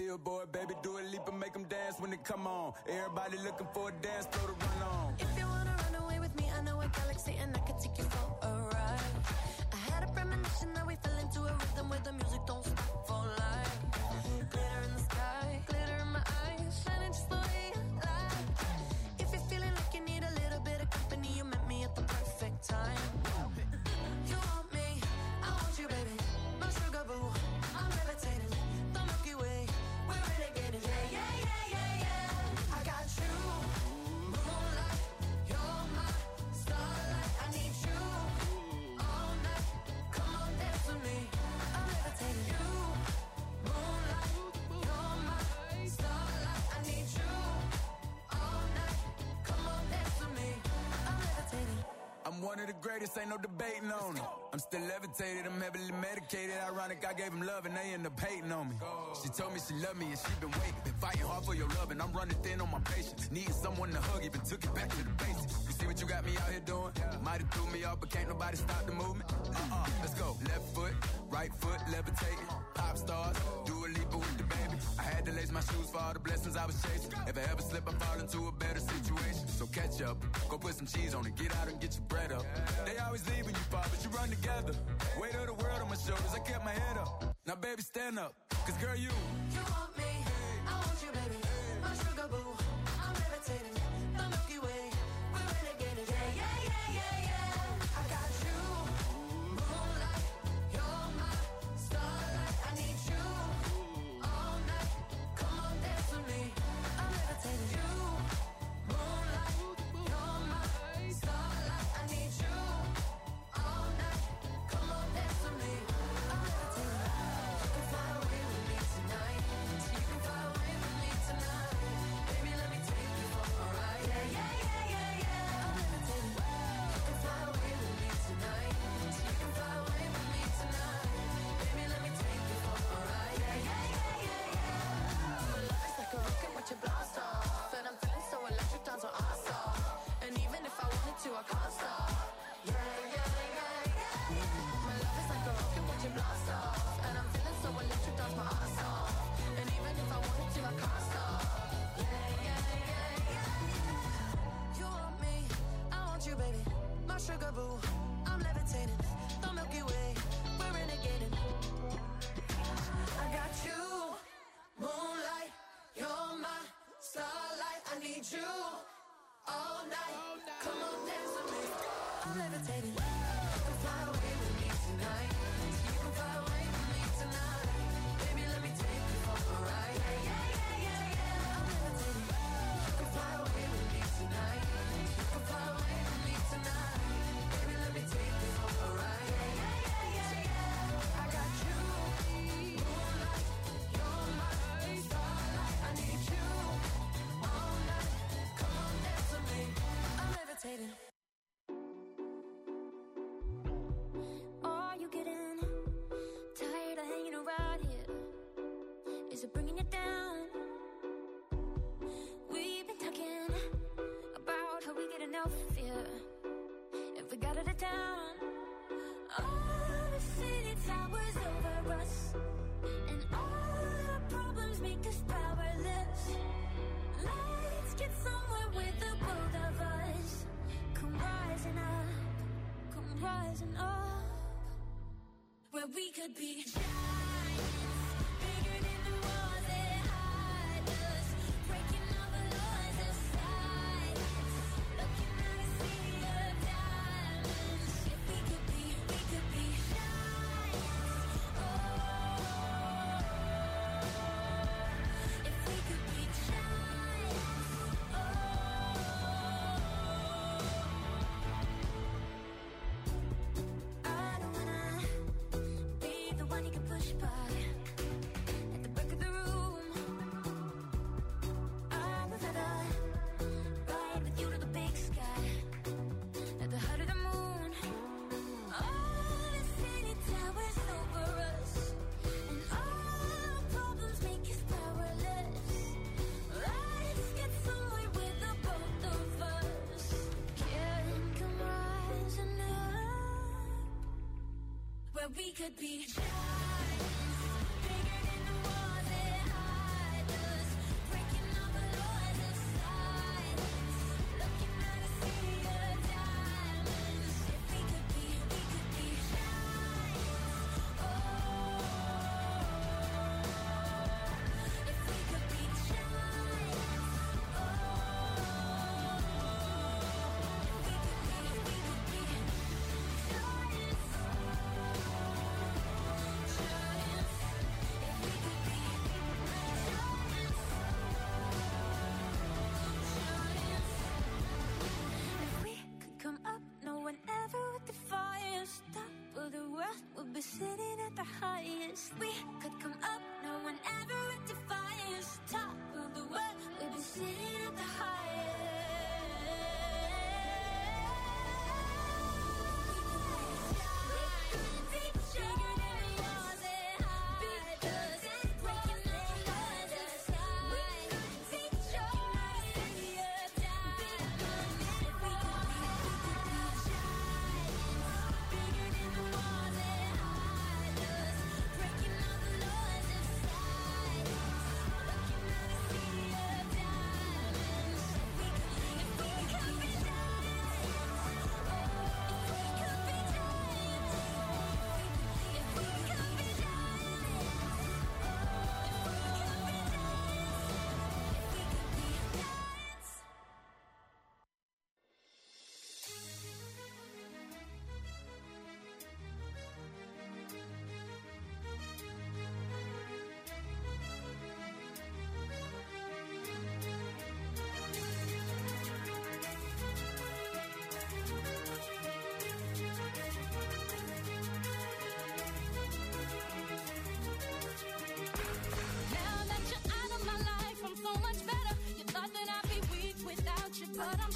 billboard, baby, do a leap and make them dance when they come on. Everybody looking for a dance floor to run on. If you wanna run away with me, I know a galaxy and I can take you for a ride. I had a premonition that we fell into a rhythm where the music don't stop for life. Glitter in the sky, glitter in my eyes, shining just the way I like. If you're feeling like you need a little bit of company, you met me at the perfect time. You want me, I want you, baby, my sugar boo. I'm levitating, the Milky Way, we're renegading. Yeah, yeah, yeah, yeah, yeah. I got you, moonlight, you're my starlight. I need you all night. Come on, dance with me. I'm levitating. You, moonlight, you're my starlight. I need you all night. Come on, dance with me. I'm levitating. I'm one of the greatest, ain't no debating on it. I'm still levitated, I'm heavily medicated. Ironic, I gave him love and they end up hating on me. She told me she loved me and she been waiting. Been fighting hard for your love and I'm running thin on my patience. Needing someone to hug, even took it back to the basics. You see what you got me out here doing? Might have threw me off, but can't nobody stop the movement. Let's go. Left foot, right foot, levitating. Pop stars, do a leap with the baby. I had to lace my shoes for all the blessings I was chasing. If I ever slip, I fall into a better situation. So catch up, go put some cheese on it, get out and get your bread up. They always leaving you far, but you run together. Weight of the world on my shoulders, I kept my head up. Now baby, stand up, cause girl, you want me, I want you, baby, my sugar boo. I'm levitating, the Milky Way, we're renegading. Yeah, yeah, yeah, yeah, yeah. I got you, moonlight, you're my starlight. I need you all night. Come on, dance with me. I'm levitating. You, moonlight, you're my starlight. I need you all night. Come on, dance with me. I'm levitating. You can fly away with me tonight. You can fly away with me tonight. Baby, let me take you for a ride. Yeah, yeah, yeah, yeah, yeah. I'm levitating. You can fly away with me tonight. You can fly away with me tonight. Baby, let me take you for a ride. Yeah, yeah, yeah, yeah, yeah. My love is like a rocket, watch it blast off. And I'm feeling so electric, dance on our stop. And even if I wanted to, I can't stop. Yeah, yeah, yeah, yeah. My love is like a rocket, watch it blast off. And I'm feeling so electric, dance my ass off. And even if I wanted to, I can't stop. Yeah, yeah, yeah, yeah. You want me, I want you, baby, my sugar boo. I'm levitating, the Milky Way, we're renegading. I got you, moonlight, you're my starlight. I need you all night. Come on, dance with me. I'm levitating. You can fly away with me tonight. You can fly away with me tonight. Baby, let me take you for a ride. Yeah, yeah, yeah, yeah, yeah. I'm levitating. You can fly away with me tonight. You can fly away with me tonight. Baby, let me take you for a ride. Yeah, yeah, yeah, yeah, yeah. I got you, moonlight, you're my starlight. I need you all night. Come on, dance with me. I'm levitating. Are you getting tired of hanging around here? Is it bringing you down? We've been talking about how we get enough fear if we got out of town. All the city towers over us, and all our problems make us powerless. Let's get somewhere with the both of us. Come rising up, come rising up, where we could be giants, bigger than the walls that hide us, breaking all the laws of science, looking at a sea of diamonds. If we could be giants. Oh, if we could be giants. Oh, I don't wanna be the one you can push by at the back of the room. I would rather ride with you to the big sky, at the height of the moon. All the city towers over us, and all our problems make us powerless. Let's get somewhere with the both of us. Can come rising up, where we could be giants, bigger than the walls that hide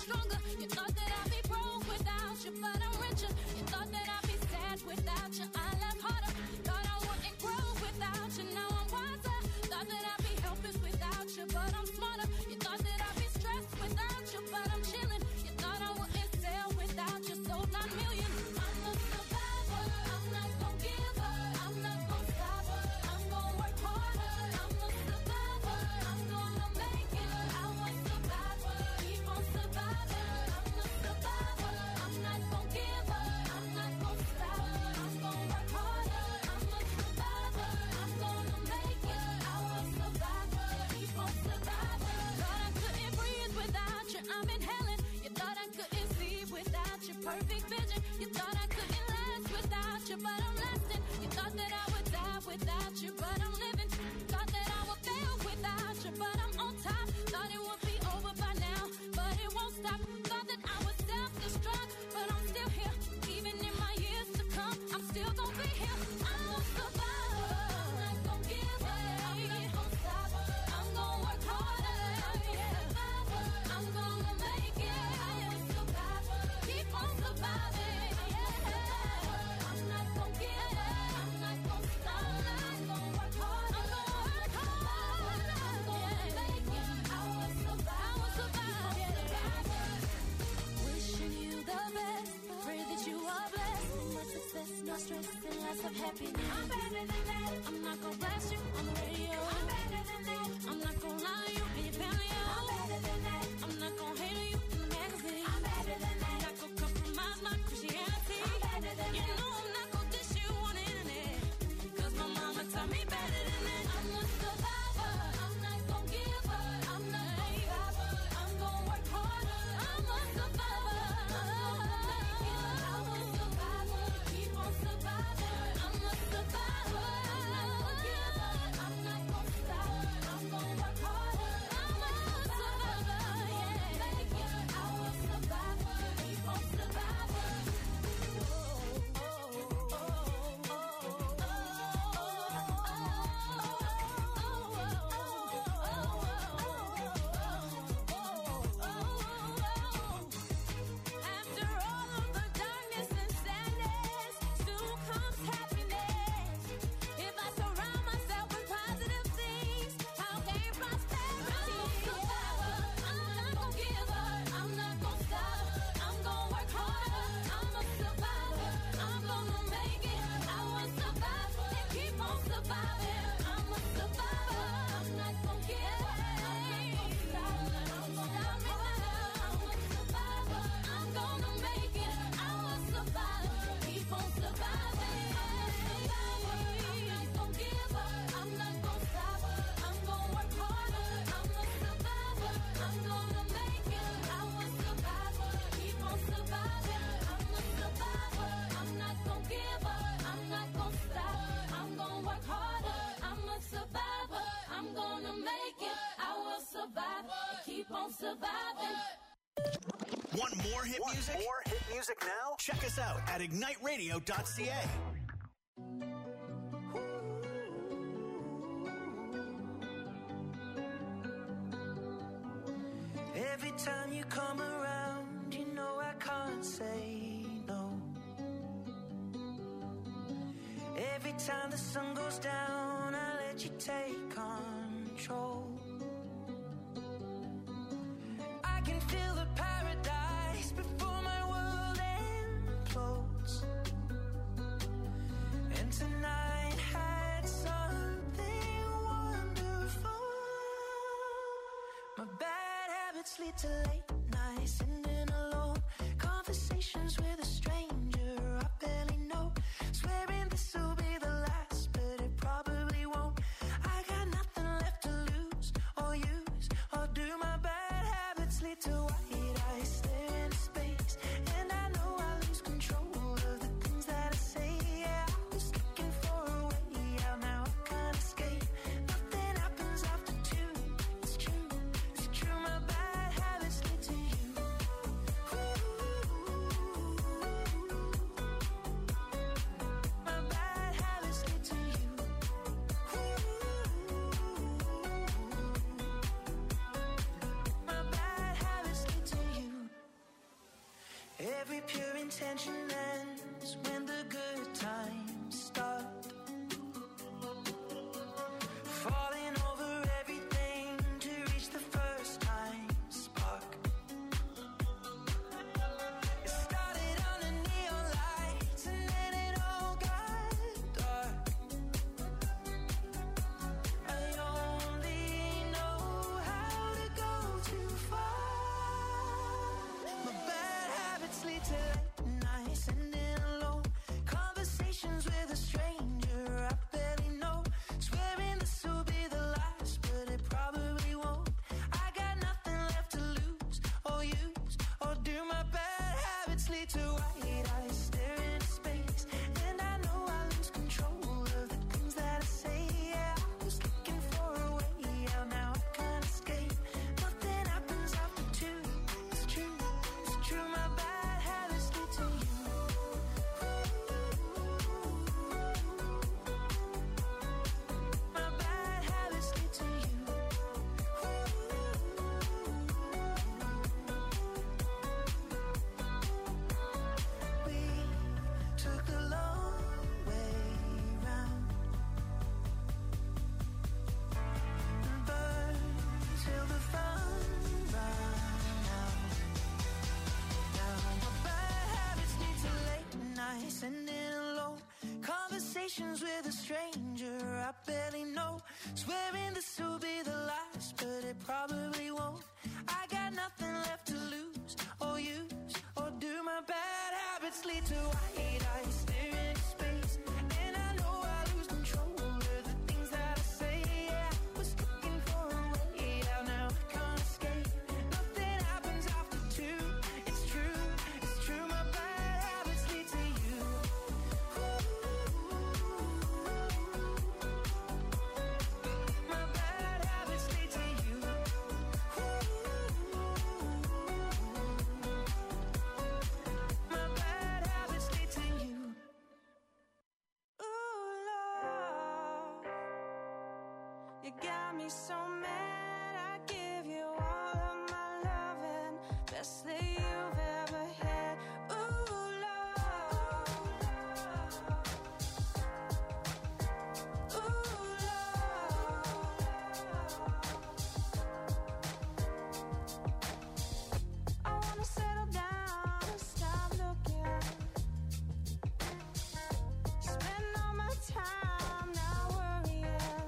stronger. You thought that I'd be broke without you, but I'm richer. You thought that I'd be sad without you, I laugh harder. Thought I wouldn't grow without you, now I'm wiser. Thought that I'd be helpless without you, but I'm smarter. You thought that I'd be stressed without you, but I'm chilling. You thought I wouldn't sell without you, sold 9 million. I'm a survivor, I'm not gon' give up, I'm not gon' stop, I'm gon' work harder. I'm a survivor, I'm gonna make it. I was survivor, keep on surviving. I'm a survivor, I'm not gon' give up, I'm not gon' stop, I'm gon' work harder. I'm a survivor, I'm gonna make it. I was survivor, keep on surviving. Thought I couldn't breathe without you, I'm inhaling. You thought I couldn't see without your perfect vision. You thought I couldn't last without you, but I'm lasting. You thought that I would die without you, but I'm living. Thought that I would fail without you, but I'm on top. Thought it would be over by now, but it won't stop. Thought that I would self-destruct, but I'm still here. Even in my years to come, I'm still gonna be here. I'm a survivor, I'm not gonna give up, I'm not gonna stop. I'm gonna work harder. I'm a survivor, I'm gonna make it. I am a survivor, keep on surviving. I'm not gonna give up, I'm not gonna stop. I'm gonna work hard. I'm gonna work hard. I'm gonna make it. I will survive. Wishing you the best. Pray that you are blessed. Much success, no stress, and lots of happiness. I'm better than that. I'm not gonna blast you on the radio. I'm better than that. I'm not gonna lie to you and your family. I'm better than that. I'm not gonna hate on you in the magazine. I'm better than that. I'm not gonna compromise my Christianity. I'm better than that. You know I'm not gonna dish you on the internet. 'Cause my mama taught me better than that. I'm a survivor. I'm not gonna give up. I'm not gonna stop. I'm gonna work harder. I'm a survivor. I'm gonna make it. I will survivor. Keep on surviving. I'm a survivor. I'm not gonna give up. I'm not gonna stop. I'm gonna work harder. I'm a survivor. Yeah, make it. I will survivor. Keep on surviving. After all of the darkness and sadness, soon comes happiness. If I surround myself with positive things, I'll gain prosperity. I'm a survivor. I'm not gonna give up. I'm not gonna stop. I'm gonna work harder. I'm a survivor. I'm gonna make it. I will survive and keep on surviving. I'm a survivor. I'm not gonna give up. I'm not gonna stop. I'm gonna make it. I'm a survivor. I'm gonna make it. I will survive. Keep on surviving. I'm not gonna give up. I'm not gonna stop. I'm gonna work harder. I'm a survivor. I'm gonna make it. I will survive. Keep on surviving. I'm a survivor. I'm not gonna give up. I'm not gonna stop. I'm gonna work harder. I'm a survivor. I'm gonna make it. I will survive. Keep on surviving. Want more hit music? More hit music now? Check us out at igniteradio.ca. Every time you come around, you know I can't say no. Every time the sun goes down, I let you take control. I can feel the paradise before my world implodes. And tonight had something wonderful. My bad habits lead to late nights, sitting alone. Conversations with a stranger I barely know. Swearing this will be the last, but it probably won't. I got nothing left to lose or use or do. My bad habits lead to white eyes staring into space, and I know I lose control of the things that I say. Yeah, I was looking for a way out, now I can't escape. Nothing happens after 2. It's true, it's true. My bad habits lead to you. My bad habits lead to you. My bad habits pure intention ends when the good times start. Falling over everything to reach the first time spark. It started under neon lights and then it all got dark. I only know how to go too far. My bad habits lead to late nights ending alone. Conversations with a stranger I barely know. Swearing this will be the last, but it probably won't. I got nothing left to lose or use or do. My bad habits lead to white eyes staring into space, and I know I lose control of the things that I say. Yeah, I was looking for a way out, now I can't escape. Nothing happens after two. It's true, it's true. My bad habits lead to you. My bad habits lead to you. We took the long way round and burned till the fun ran out. Now my bad habits lead to late nights ending alone. Conversations with a stranger I barely know. Swearing this will be the last, but it probably won't. I got nothing left to lose or use or do. My bad habits lead to white eyes staring into space, and I know I lose control of the things that I say. Yeah, I was looking for a way out, now I can't escape. Nothing happens after two. It's true, it's true. My bad habits lead to you. My bad habits lead to you. My bad habits lead to you. Ooh, love, you got me so mad. I give you all of my loving, best that you've ever had. Ooh, love, ooh, love. I wanna settle down and stop looking. Spend all my time not worrying.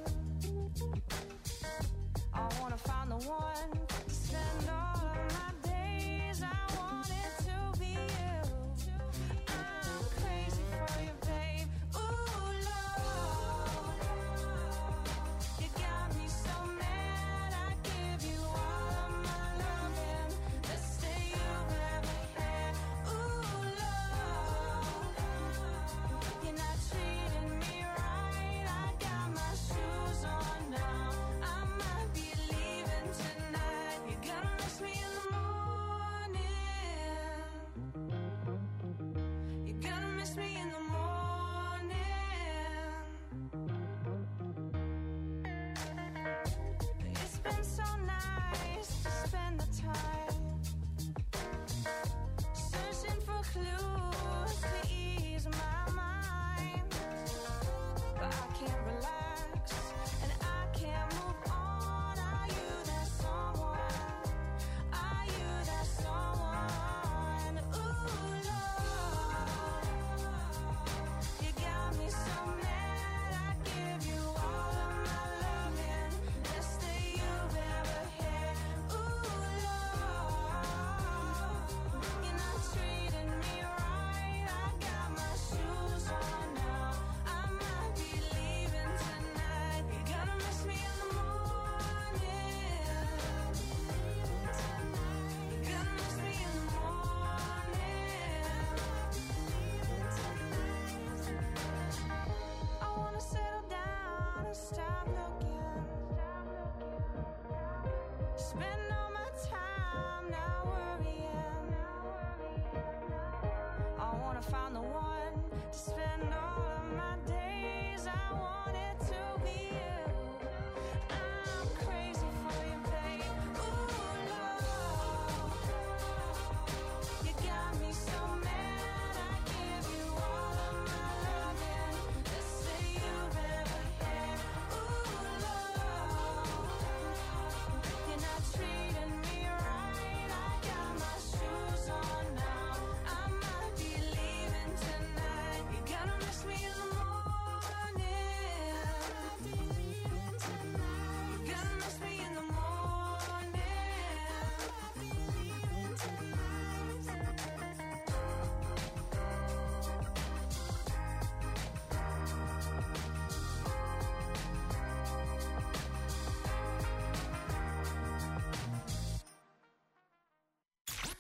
I wanna find the one to spend all of my days. I want it to be you. I'm crazy for you, babe. Ooh, love, you got me so mad. I give you all of my loving, best that you've ever had. Ooh, love, you're not treating me right. I got my shoes on now. I might be leaving tonight. You're gonna miss me in the morning. You're gonna miss me in the morning. It's been so nice to spend the time searching for clues to ease my mind, but I can't relax and I can't move on. Are you that someone? Are you that someone? Ooh, love, you got me so mad. I give you all of my loving, best that you've ever had. Ooh, love, you're not treating me right. I got my shoes on now. I might be leaving tonight. You're gonna miss me in the morning. You're gonna miss me in the morning. I wanna settle down and stop looking. Spend all my time not worrying. I wanna find the one to spend all of my days. I want it to be you. I'm crazy for you, babe. Ooh, love, you got me so mad.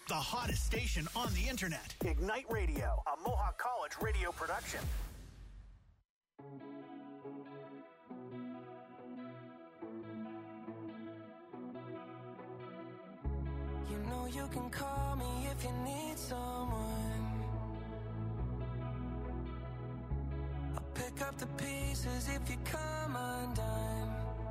The hottest station on the internet. Ignite Radio, a Mohawk College radio production. You know you can call me if you need someone. I'll pick up the pieces if you come undone.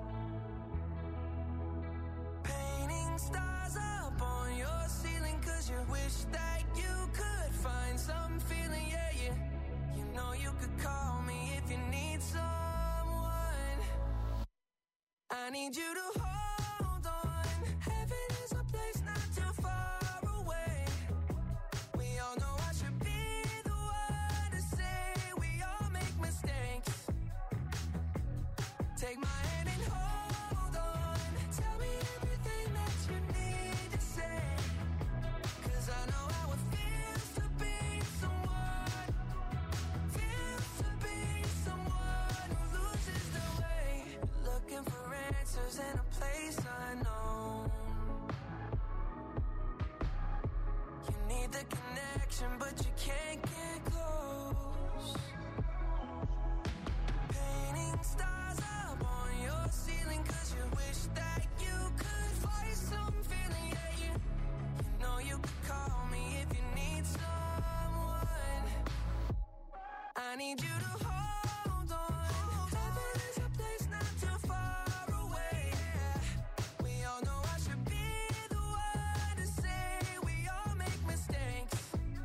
Painting stars up on your ceiling 'cause you wish that you could find some feeling, yeah, yeah. You know you could call me if you need someone. I need you to hold on. Heaven is a place not too far away. We all know I should be the one to say we all make mistakes. Take my hand and hold on. Tell me everything that you need to say. 'Cause I know how it feels to be someone. Feels to be someone who loses their way. Looking for answers in a place unknown. You need the connection, but you can't get close. Painting stars up on your ceiling 'cause you wish that you could find some feeling, yeah, yeah. You know you could call me if you need someone. I need you to hold on. Heaven is a place not too far away. We all know I should be the one to say we all make mistakes.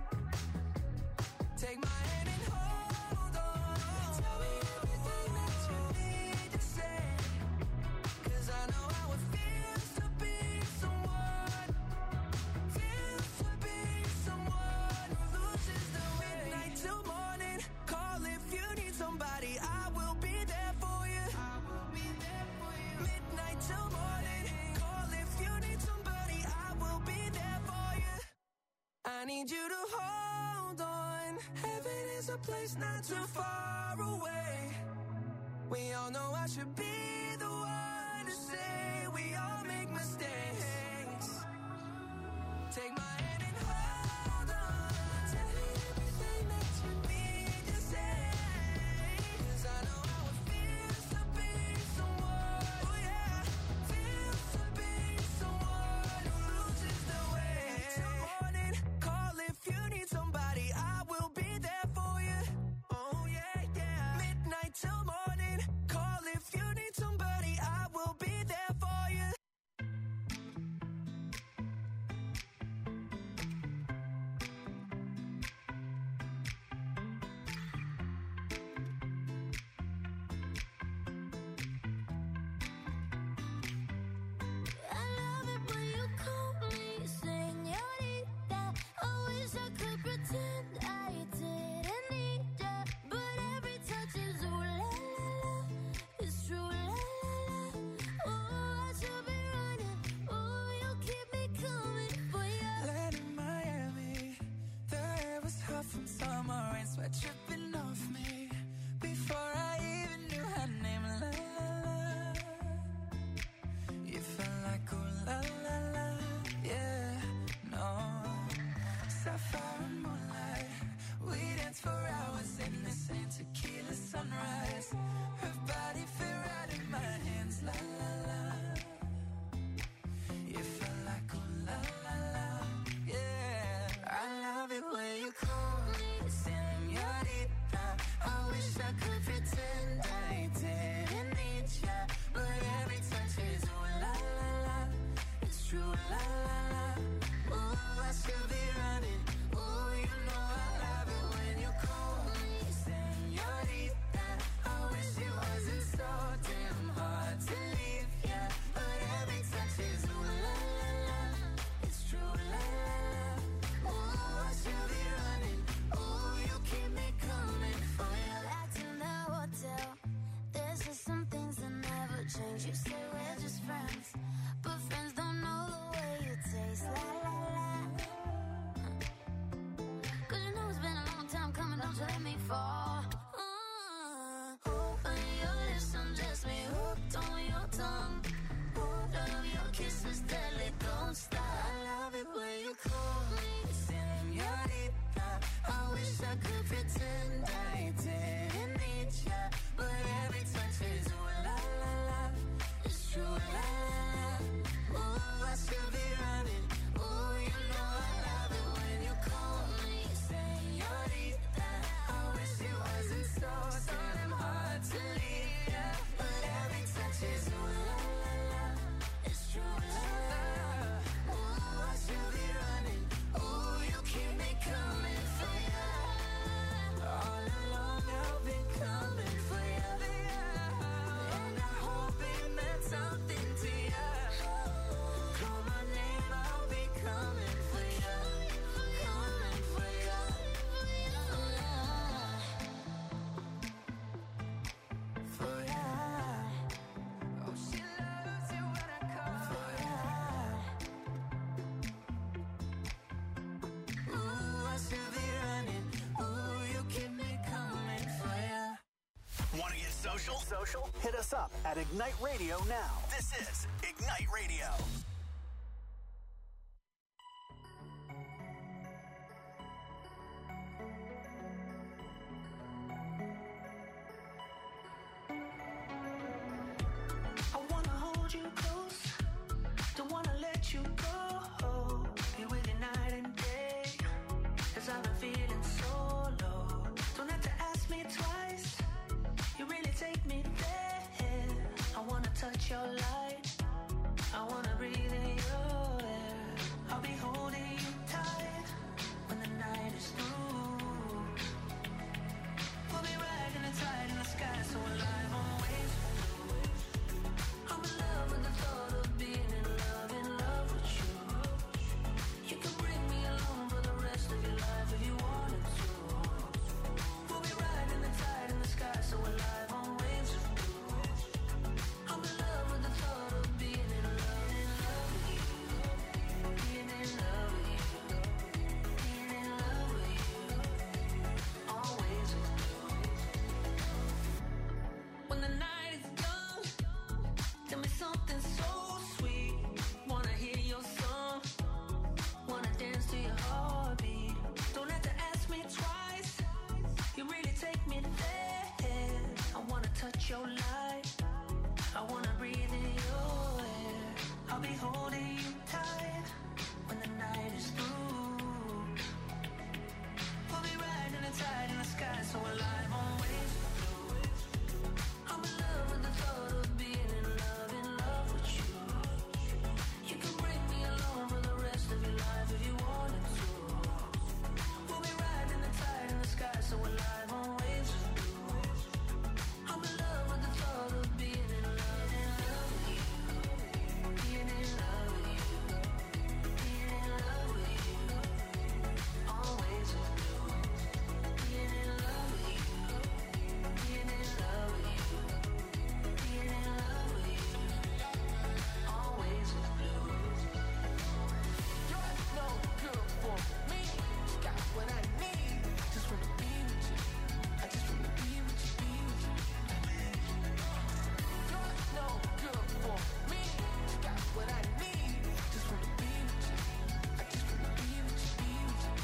Take my hand and hold on. Tell me everything that you need to say. 'Cause I know how it feels to be someone. Feels to be someone who loses their way. Midnight till morning. Call if you need somebody. I will be there for you. I will be there for you. Midnight till morning. Call if you need somebody. I will be there for you. I need you to hold on. Heaven is a place not too far away. We all know I should be the one to say we all make mistakes. Take my hand and hold on. Tell me everything that you need to say. 'Cause I know how it feels to be someone. Oh yeah, feels to be someone who loses their way. Till morning, call if you need somebody. I will be there for you. Oh yeah, yeah. Midnight till morning, call if you need somebody. I will be there for you. I love it when you call me señorita. I wish I could pretend I didn't need ya, but every touch is ooh la la la. It's true la la la. Oh, I should be running. Oh, you keep me coming for ya. Land in Miami, the air was hot from summer rain, sweat dripping off me before I even knew her name. La la la, you felt like ooh la la la, yeah, no. Sapphire and moonlight, we danced for hours in the same tequila sunrise. Her body fit right in my hands, la la la. You felt like ooh la la la, yeah. I love it when you call me señorita. I wish I could pretend I didn't need ya, but every touch is ooh la la la. It's true la la la. Ooh, I should be running. Ooh, you know I love it when you call me señorita. I wish it wasn't so damn hard to leave ya, but every touch is ooh la la la. It's true la la la. Ooh, I should be running. Ooh, you keep me coming for ya. Back in the hotel, there's just some things that never change. You say we're just friends, but friends don't know the way you taste. La la la. social? Hit us up at Ignite Radio now. This is Ignite Radio. I wanna hold you close, don't wanna let you go. Be with you night and day, 'cause I've been feeling so low. Don't have to ask me twice, you really take me there. I wanna touch your light, I wanna breathe in your air. I'll be holding you tight when the night is through. We'll be riding the tide in the sky, so alive on waves. I'm in love with the thought of being in love with you. You can bring me along for the rest of your life if you wanted to. We'll be riding the tide in the sky, so alive on waves of blue. I'm in love with the thought of being in love with you. Being in love with you. Being in love with you. Always with you. When the night is done, tell me something so sweet. Wanna hear your song, wanna dance to your heartbeat. Don't have to ask me twice, you really take me there. I wanna touch your light, I wanna breathe in your air. I'll be holding you tight when the night is through. We'll be riding the tide in the sky, so alive on waves of blue. I'm in love with the thought of being in love with you. You can bring me along for the rest of your life if you wanted to. We'll be riding the tide in the sky, so alive on waves of blue. I'm in love with the thought of being in love with you. Being in love with you. Being in love with you. Always with blue. Being in love with you. Being in love with you. Being in love with you. Always with blue. You're no good for me. Got what I need. Just wanna be with you. I just wanna be with you, be with you. You're no good for me. Got what I need. Just wanna be with you. I just wanna be with you, be with you.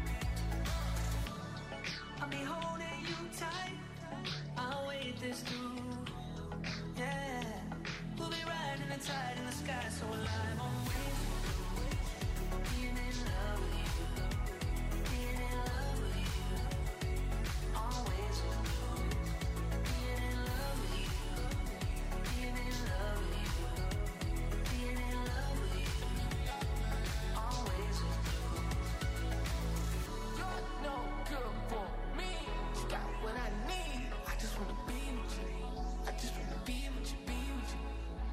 I'll be holding you tight, I'll wait this through. Yeah, we'll be riding the tide in the sky, so alive on waves. Being in love with you. Being in love with you. Always with you. Being in love with you. Being in love with you. Being in love with you. Always with you. You're no good for me. You got what I need. I just wanna be with you. I just wanna be with you, be with you.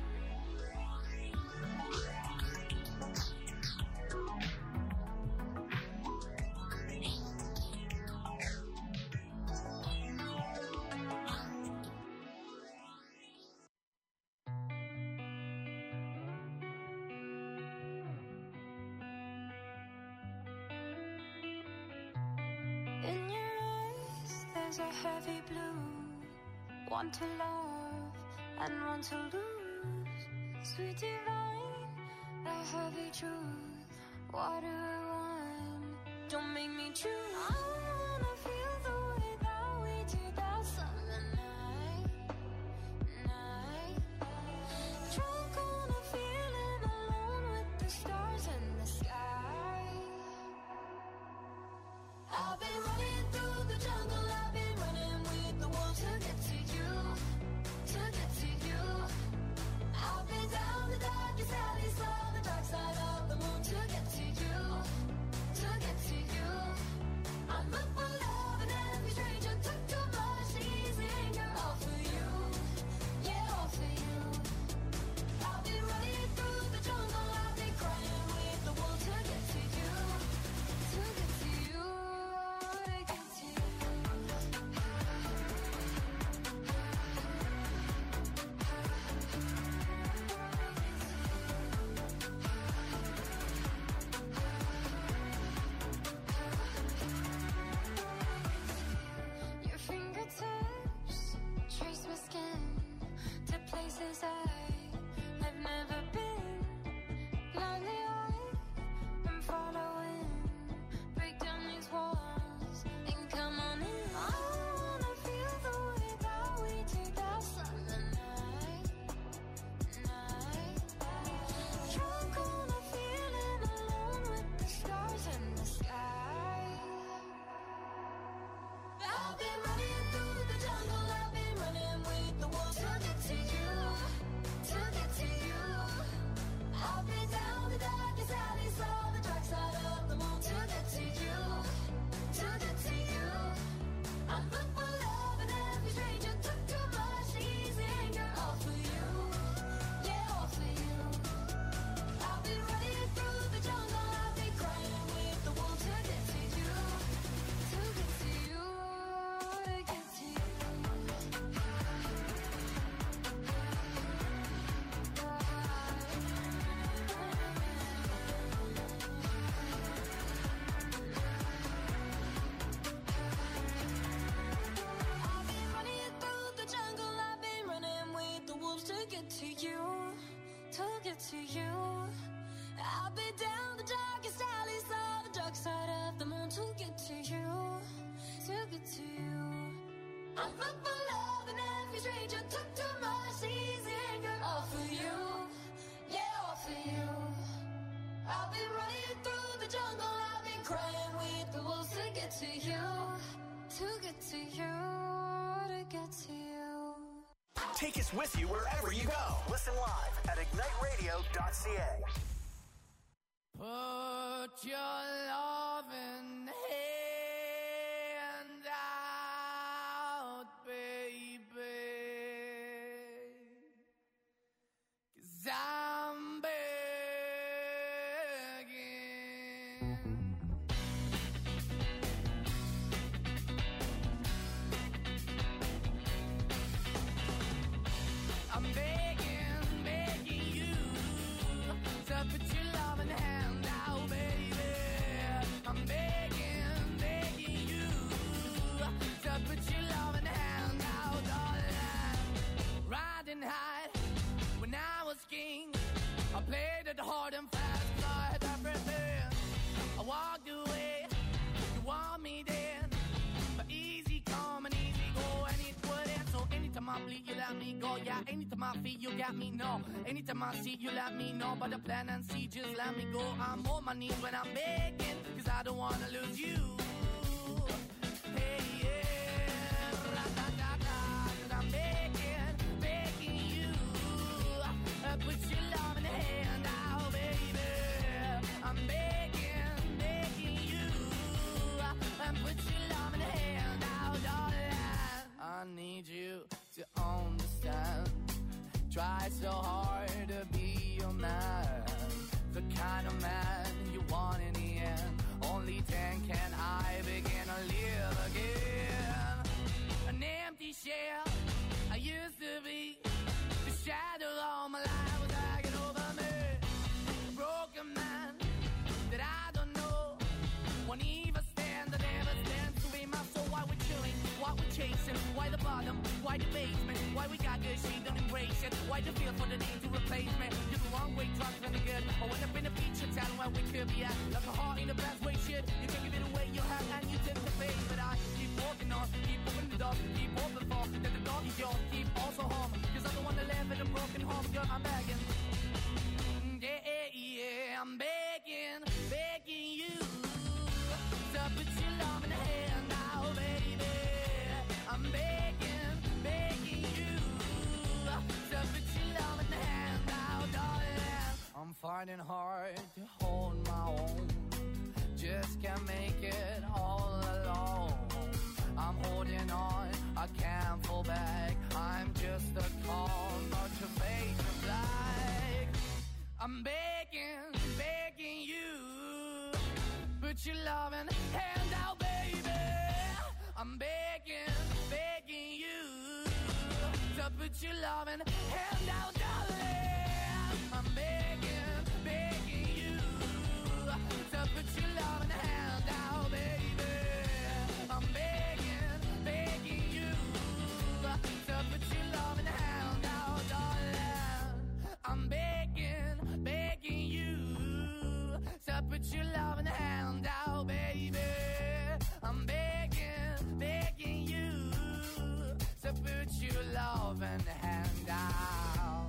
In your eyes, there's a heavy blue. One to love and one to lose. Sweet divine, the heavy truth. What do I want? Don't make me choose. I wanna feel the way that we did that summer night. Drunk on a feeling, alone with the stars in the sky. I've been running through the jungle, I've been running with the wolves to get to you, to get to you. I've been down the darkest alley, saw the dark side of the moon to get to you, to get to you. I'm up for love and every stranger took too much to easily anger. All for you, yeah, all for you. I've been running through the jungle, I've been crying with the wolves to get to you, to get to you. get to you. I'll be down the darkest alleys of the dark side of the moon to get to you, to get to you. I'm full for love and every stranger took too much easy anger. All for you, yeah, all for you. I've been running through the jungle, I've been crying with the wolves to get to you, to get to you, to get to you. Take us with you wherever you go. Listen live at igniteradio.ca. Put your loving hand out, baby, 'cause I'm begging. I'm begging, begging you to put your loving hand out, baby. I'm begging, begging you to put your loving hand out, darling. Riding high when I was king, I played it hard and fast, 'cause I had everything. I walked away, you want me then, but easy come and easy go, and it wouldn't. So anytime I bleed, you let me go. Yeah, anytime I feel, you got me, no. Anytime I see, you let me know. But the plan and see, just let me go. I'm on my knees when I'm begging, 'cause I don't wanna lose you. Hey, yeah, ra-da-da-da, 'cause I'm begging, begging you. Put your love in the hand out, baby. I'm begging, begging you. Put your love in the hand out, darling. I need you to understand. Try so hard to be your man, the kind of man you want in the end. Only then can I begin to live again. An empty shell I used to be, the shadow all my life was hanging over me. A broken man that I don't know, won't even stand, that never stands to be my soul. Why we chilling, why we chasing, why the bottom, why the basement, why we got good, she don't embrace it, why the feel for the need to replace me. You're the wrong way, trying to be good. I went up in the feature town where we could be at, like a heart in the best way, shit. You can give it away, you have, and you take the face. But I keep walking on, keep opening the door, keep open for, that the dog is yours, keep also home, 'cause I don't want to live in a broken home, girl, I'm begging. Yeah, yeah, I'm begging, begging you to put your love in the hand out, baby. I'm begging, begging you to put your love in the hand out, darling. I'm fighting hard to hold my own, just can't make it all alone. I'm holding on, I can't fall back. I'm just a call, not your face of black. I'm begging, begging you, put your loving hand out, baby. I'm begging, begging you to put your loving hand out, darling. I'm begging, begging you to put your loving hand out, baby. I'm begging, begging you to put your loving hand out, darling. I'm begging, begging you to put your loving hand out, baby. I'm begging, begging you to put your loving hand out.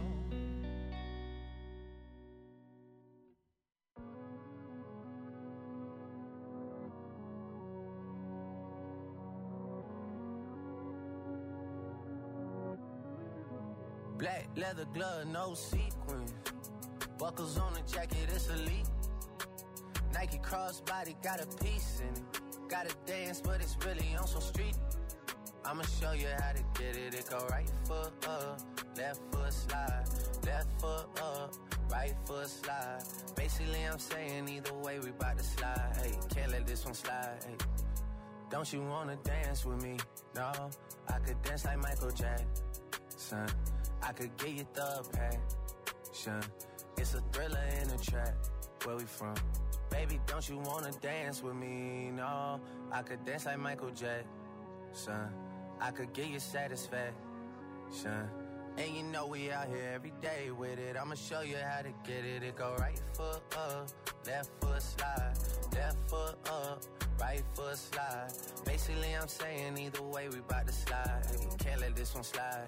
Black leather glove, no sequins. Buckles on the jacket, it's elite. Nike crossbody, got a piece in it. Gotta dance, but it's really on some street. I'ma show you how to get it. It go right foot up, left foot slide. Left foot up, right foot slide. Basically, I'm saying either way, we bout to slide. Hey, can't let this one slide. Hey. Don't you wanna dance with me? No, I could dance like Michael Jackson. I could get you the passion. It's a thriller in a track. Where we from? Baby, don't you wanna dance with me? No, I could dance like Michael Jackson. I could get you satisfaction. And you know we out here every day with it. I'ma show you how to get it. It go right foot up, left foot slide, left foot up, right foot slide. Basically I'm saying either way we bout to slide. Can't let this one slide.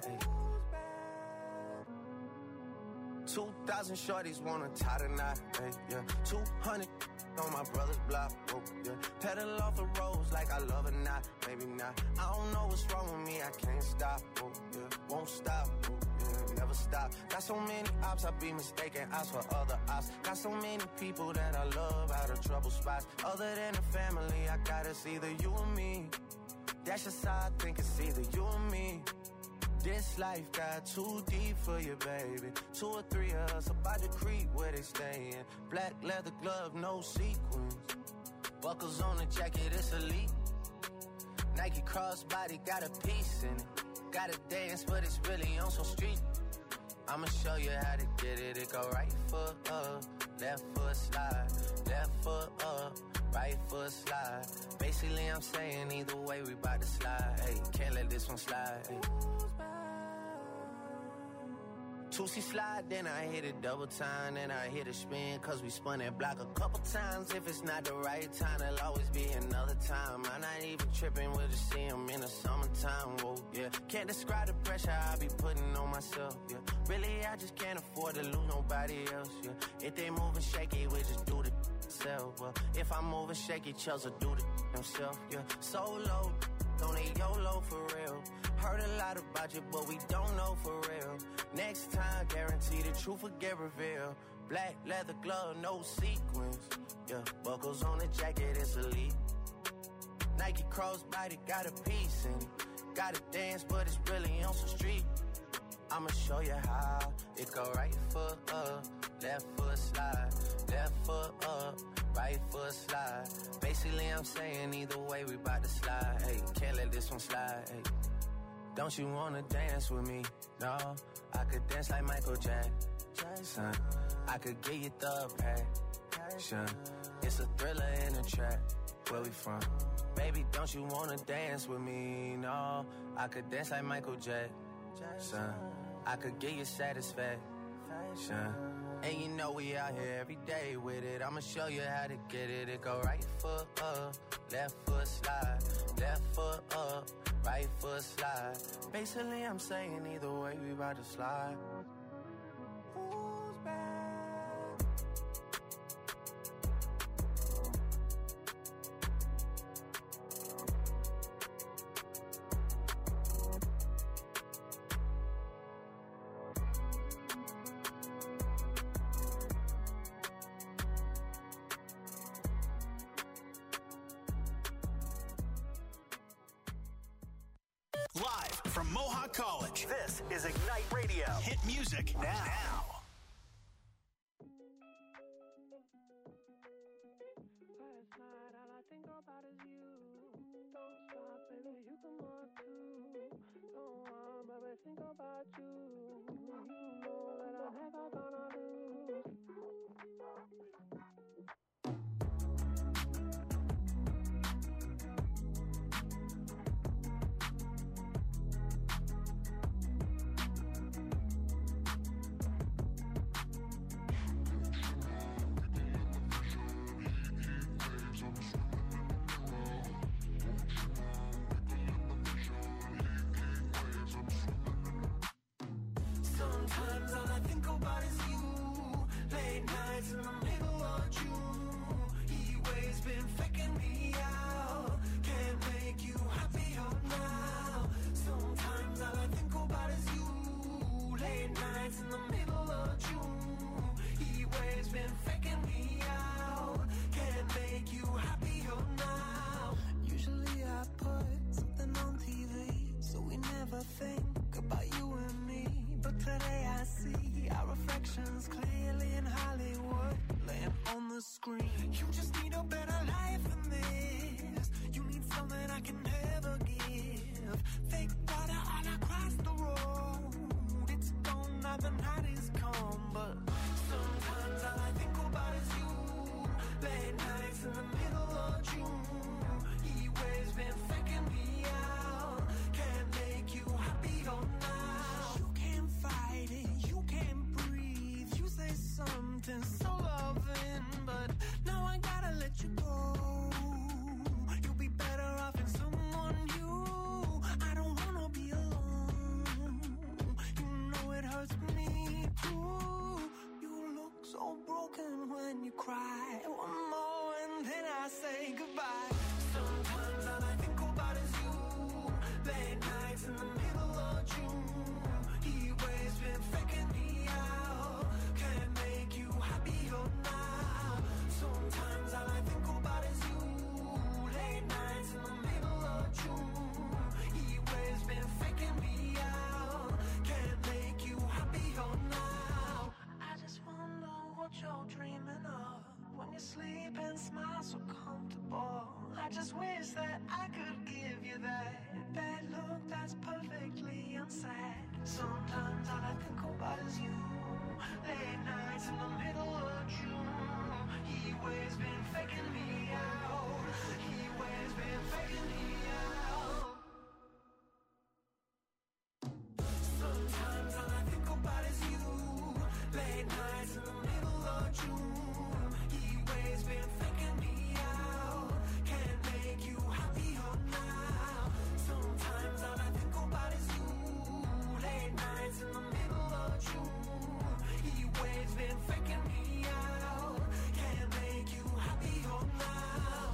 2,000 shorties wanna tie the knot, yeah. 200 on my brother's block, oh, yeah. Pedal off the roads like I love it, not, maybe not. I don't know what's wrong with me, I can't stop, oh, yeah. Won't stop, oh, yeah. Never stop. Got so many ops, I be mistaken ops for other ops. Got so many people that I love out of trouble spots. Other than the family, I got it's either you or me. That's just how I think it's either you or me. This life got too deep for you, baby. 2 or 3 of us about to creep where they stayin'. Black leather glove, no sequins. Buckles on the jacket, it's elite. Nike crossbody got a piece in it. Gotta dance, but it's really on some street. I'ma show you how to get it. It go right foot up, left foot slide, left foot up, right foot slide. Basically I'm saying either way we bout to slide. Hey, can't let this one slide. Hey. 2C slide, then I hit it double time, then I hit a spin, cause we spun that block a couple times. If it's not the right time, there'll always be another time. I'm not even tripping, we'll just see him in the summertime, whoa, yeah. Can't describe the pressure I be putting on myself, yeah. Really, I just can't afford to lose nobody else, yeah. If they moving shaky, we just do the self, if I'm moving shaky, Chelsea do the himself, yeah. Solo, don't need YOLO for real. Heard a lot about you, but we don't know for real. Next time, guarantee the truth will get revealed. Black leather glove, no sequins. Yeah, buckles on the jacket, it's elite. Nike crossbody got a piece in it. Gotta dance, but it's really on some street. I'ma show you how. It go right foot up, left foot slide, left foot up, right foot slide. Basically, I'm saying either way we bout to slide. Hey, can't let this one slide. Hey. Don't you wanna dance with me? No, I could dance like Michael Jackson. I could get you the passion. It's a thriller in a trap. Where we from? Baby, don't you wanna dance with me? No, I could dance like Michael Jackson. I could get you satisfaction. And you know we out here every day with it. I'ma show you how to get it. It go right foot up, left foot slide, left foot up, right foot slide. Basically I'm saying either way we about to slide. Who's back? Live from Mohawk College, this is Ignite Radio. Hit music now. Last night, all I think about is you. Don't stop, baby, you can walk too. Don't want, baby, think about you. You know that I'm never gonna lose. Sometimes all I think about is you. Late nights in the middle of June. He waves been faking me out. Can't make you happier now. Sometimes all I think about is you. Late nights in the middle of June. He waves been faking me out. Can't make you happier now. Usually I put something on TV, so we never think about you and me. But today I see our reflections clearly in Hollywood, laying on the screen. You just need a better life than this. You need something I can never give. Fake water all across the road. It's gone now, the night is come. But sometimes all I think about is you. Late nights in the middle of June. He waves been faking me out. Can't make you happier now. You can't find when you cry. One more and then I say goodbye. Sometimes all I think about is you. Late nights in the middle of June. He always been faking me out. Can't make you happier now. Sometimes all I think about is you. Late nights in the middle of June. He always been faking me out. Can't make you happier now. I just wonder what you're dreaming of when you sleep and smile so comfortable. I just wish that I could give you that look that's perfectly unsaid. Sometimes all I think about is you. Late nights in the middle of June. He always been faking me out. He always been faking me out. Sometimes all I think about is you. Late nights in the middle of June. He always been faking me out. Can't make you happier now. Sometimes all I think about is you. Late nights in the middle of June. He always been faking me out. Can't make you happier now.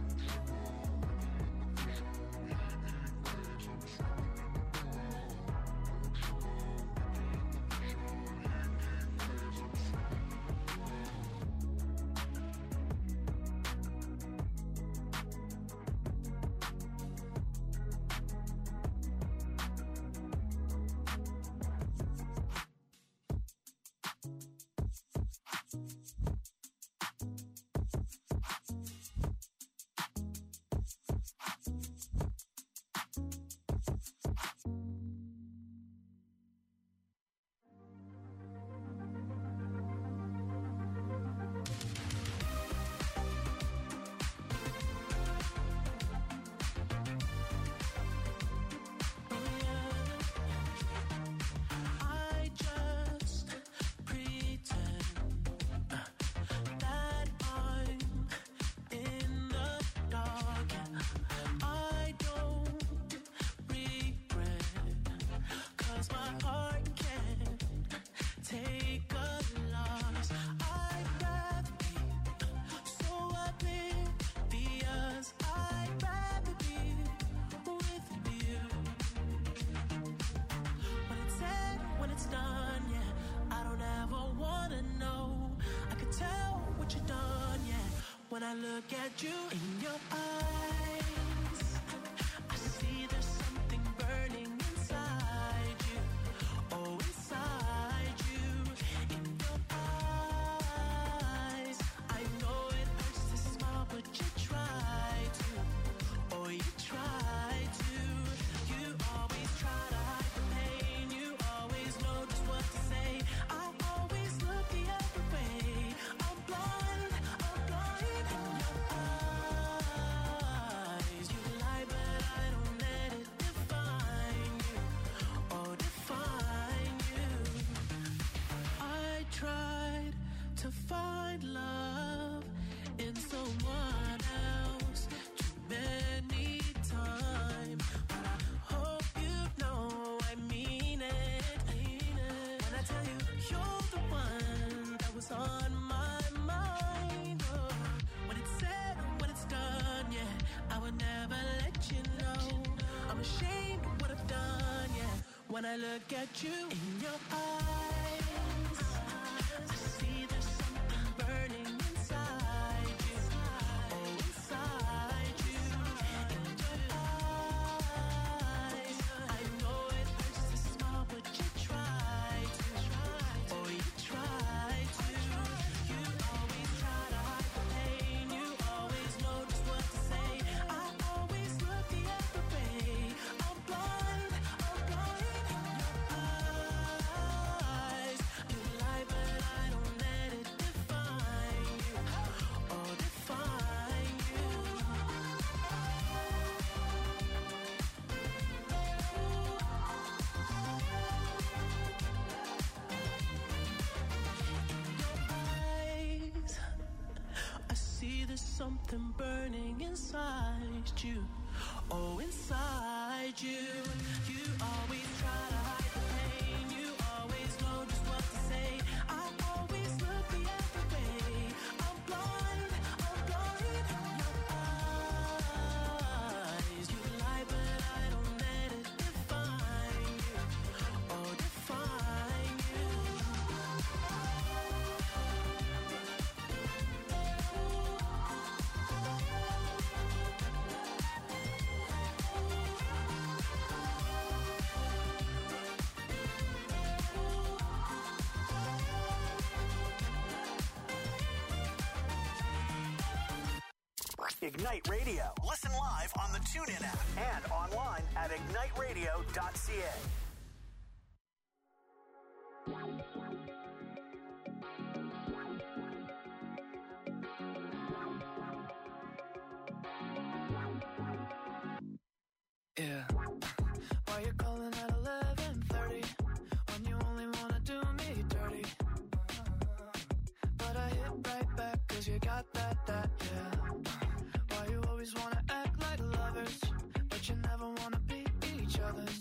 I just pretend that I'm in the dark. I don't regret, 'cause my heart can't take a loss. I'd rather be so oblivious. I'd rather be with you. When it's said, when it's done, yeah, I don't ever wanna know. I can tell what you've done, yeah. When I look at you in your eyes, I see there's something burning inside you. Oh, inside you, in your eyes. I know it hurts to smile, but you try to. Oh, you try to. You always try to hide the pain. You always know just what to say. I always look the other way. I'm blind in your eyes. You lie, but I don't let it define you. Oh, define you. I tried to find love in someone else too many times, but I hope you know I mean it. When I tell you you're the one that was on my mind. Oh, when it's said, when it's done, yeah, I would never let you know. I'm ashamed of what I've done, yeah. When I look at you in your eyes, I see there's something burning inside you. Oh, inside you, in your eyes. I know it hurts to smile, but you try to. Oh, you try to. You always try to hide the pain. You always know just what to say. I always look the other way. I'm blind in your eyes. You lie, but I don't let it define you. Oh, define you. Eyes, I see there's something burning inside you. Oh, inside you. You always try to hide the pain. You always know just what to say. I always look the other way. Ignite Radio. Listen live on the TuneIn app and online at igniteradio.ca. Yeah. Why you calling at 11:30 when you only wanna do me dirty? But I hit right back 'cause you got that, yeah. Why you always wanna act like lovers, but you never wanna be each other's?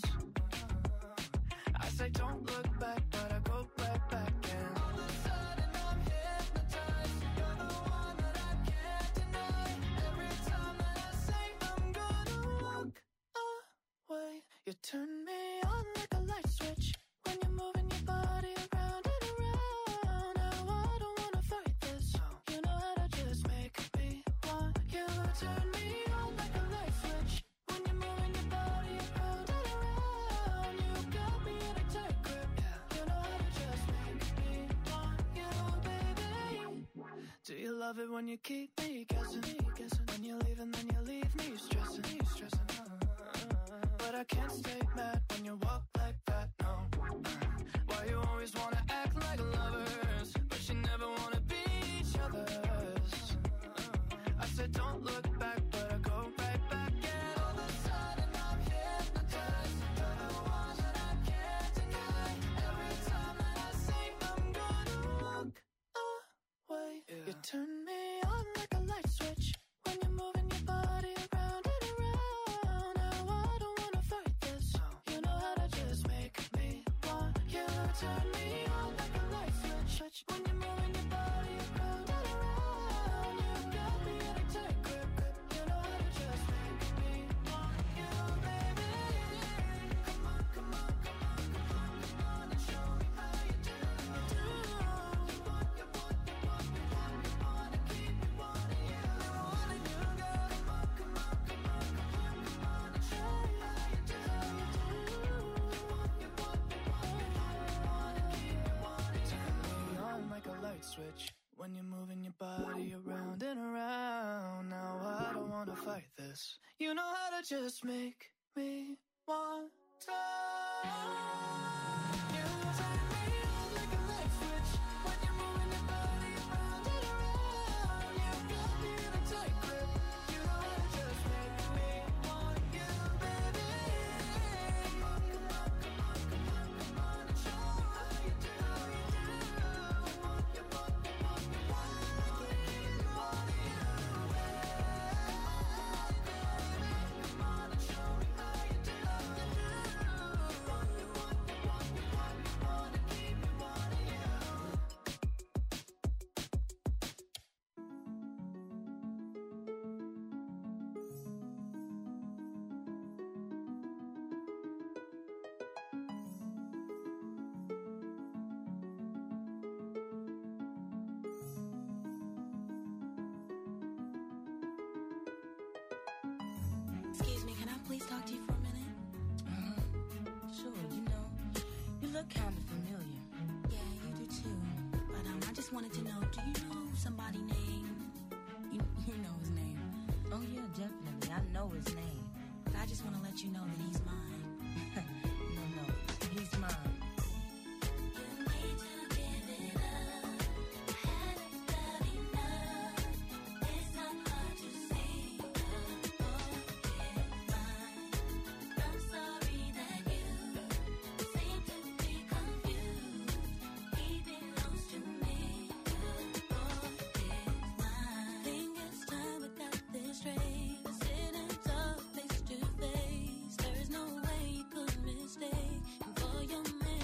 I say don't look back, but I go right back and all of a sudden I'm hypnotized. You're the one that I can't deny. Every time that I say I'm gonna walk away, you turn me on like a light switch when you're moving your body around and around. Now I don't wanna fight this. You know how to just make me want you. Turn me on like a light switch when you're moving your body around and around. You got me in a tight grip. You know how to just make me want you, baby. Do you love it when you keep me guessing? When you leave and then you leave me stressing. But I can't stay mad when you walk like that, no. Why you always wanna act like lovers, but you never wanna be each other's? I said don't look back, but I go right back. And all of a sudden I'm hypnotized. You're the one that I can't deny. Every time that I say I'm gonna walk away, you turn me on like a light switch when you're moving your body around and around. Now I don't wanna fight this. You know how to just make me want you. Turn me on like a light switch when you're moving your body around and around. You got me in a tight grip. You know how to just make me want you, baby. Come on, come on, come on, come on, come on and show me how you do. You want to keep me wanting you. Never wanted you, girl. Come on, come on, come on, come on, come on and show me how you do. You want to keep me wanting you. Turn me on like a light switch when you're moving your body around and around. Now I don't wanna fight this. You know how to just make me want to. You turn me on like a light switch when you're moving your body around and around. You got me in a tight grip. You know how to just make me want you, baby. Come on, come on, come on, come on, come on and show me how you do. You want to keep me wanting you. Come on and show me how you do. Excuse me, can I please talk to you for a minute? Sure, you look kind of familiar. Yeah, you do too. But I just wanted to know, do you know somebody named... You know his name. Oh, yeah, definitely. I know his name. But I just want to let you know that he's mine. No, he's mine. Face to face, there's no way you could mistake. And for your man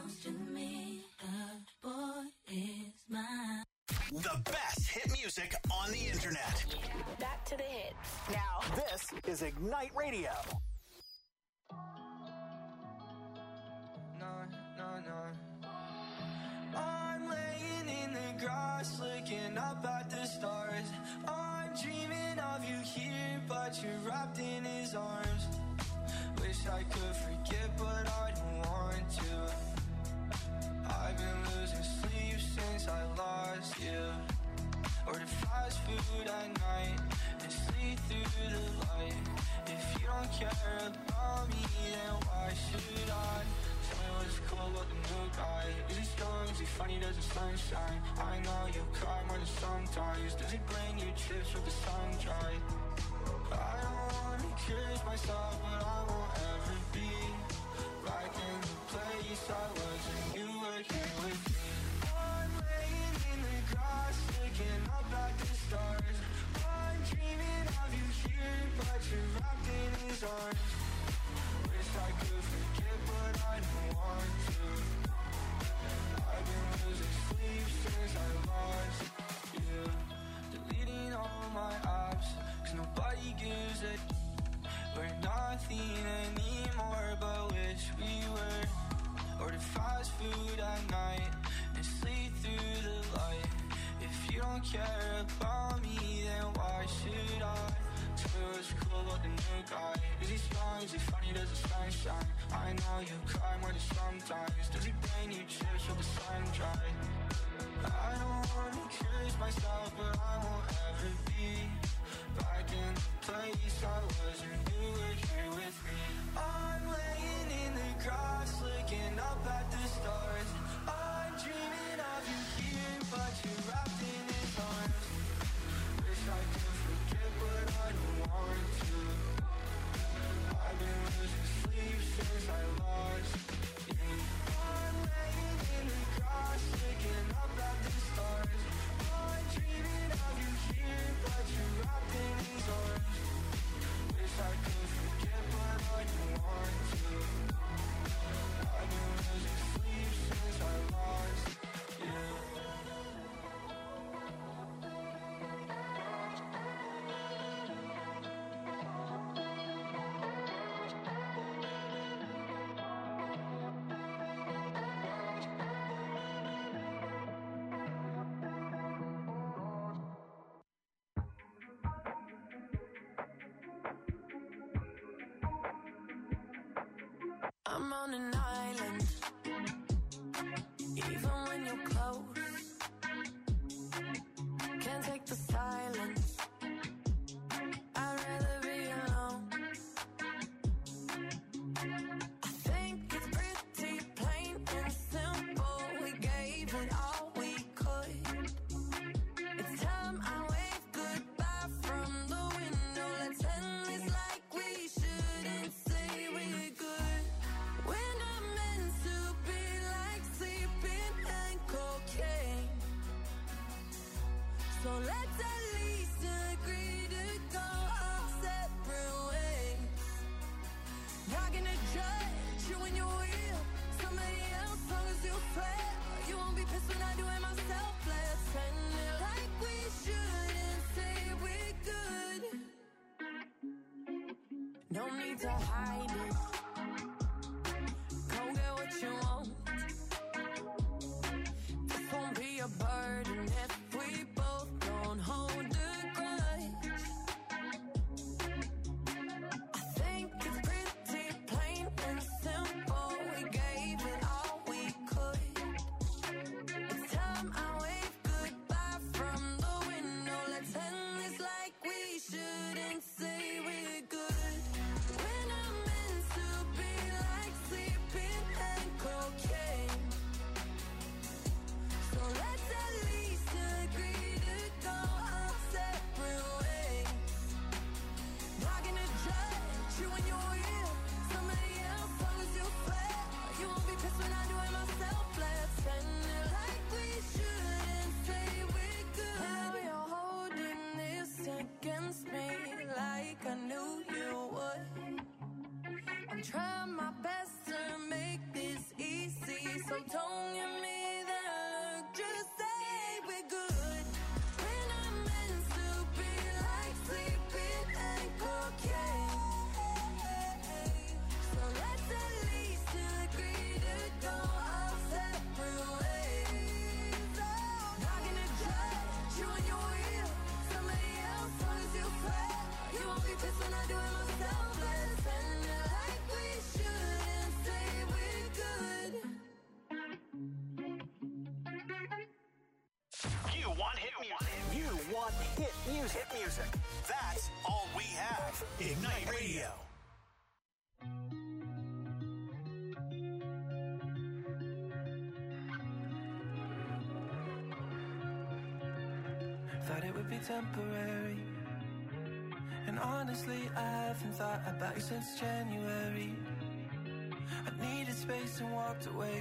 belongs to me. The boy is mine. The best hit music on the internet. Back to the hits. Now, this is Ignite Radio. I'm laying in the grass, looking up at the stars. I'm dreaming of you here, but you're wrapped in his arms. Wish I could forget, but I don't want to. I've been losing sleep since I lost you. Order fast food at night and sleep through the light. If you don't care about me, then why should I? Tell me what's cool about the new guy. Is he strong? Is he funny? Does the sun shine? I know you cry more than sometimes. Does he bring you chips with the sun dry? I don't wanna curse myself, but I won't ever be back in the place I was when you were here with me. I'm laying in the grass, looking up at the stars. I'm dreaming of you here, but you're wrapped in his arms. Wish I could forget, but I don't want to. I've been losing sleep since I lost you. Deleting all my apps, 'cause nobody gives a. We're nothing anymore, but wish we were. Order fast food at night and sleep through the light. If you don't care about me, then why should I? Tell me what's cool about the new guy. Is he strong? Is he funny? Does the sun shine? I know you cry more than sometimes. Does he bring you chips with the sun dry? I don't wanna curse myself, but I won't ever be back in the place I was when you were here with me. I'm laying in the grass, looking up at the stars. I'm dreaming of you here, but you're wrapped in his arms. Wish I could forget, but I don't want to. I've been losing sleep since I lost you. I'm laying in the grass, looking up at the stars. I'm dreaming of you here, but you're wrapped in his arms. Wish I could forget, but I don't want to. I've been losing sleep since I lost you. I'm on an island, even when you're close. Can't take the silence. I'd rather be alone. I think it's pretty plain and simple. We gave it all we could. It's time I wave goodbye from the window. Let's end this like we shouldn't say we're good. We're not meant to be like sleeping and cocaine. So let's at least agree to go our separate ways. Not gonna judge you when you're real. Somebody else, long as you swear. You won't be pissed when I do it myself. Let's end it like we shouldn't say we're good. No need to hide it. Go get what you want. This won't be a burden if we both don't hold a grudge. I think it's pretty plain and simple. We gave it all we could. It's time I wave goodbye from the window. Let's end this like we shouldn't say we're good. We're not meant to be like sleeping and cocaine. So let's at least agree to go our separate ways. Not gonna judge you when you're real. Somebody else, long as you swear. You won't be pissed when I do it myself. Let's end it like we shouldn't say we're good. Now you're holding this against me like I knew you would. I'm trying my best to make this easy. So don't give me that look, just say we're good. When I'm meant to be like sleeping and cocaine. So let's at least agree to go our separate ways. Not gonna judge you when you're real. Somebody else, long as you swear. You won't be pissed when I do it myself. Let's end it like we should and say we're good. You want hit music. You want hit music. Hit music. That's all we have. Ignite Radio. Thought it would be temporary. And honestly, I haven't thought about you since January. I needed space and walked away.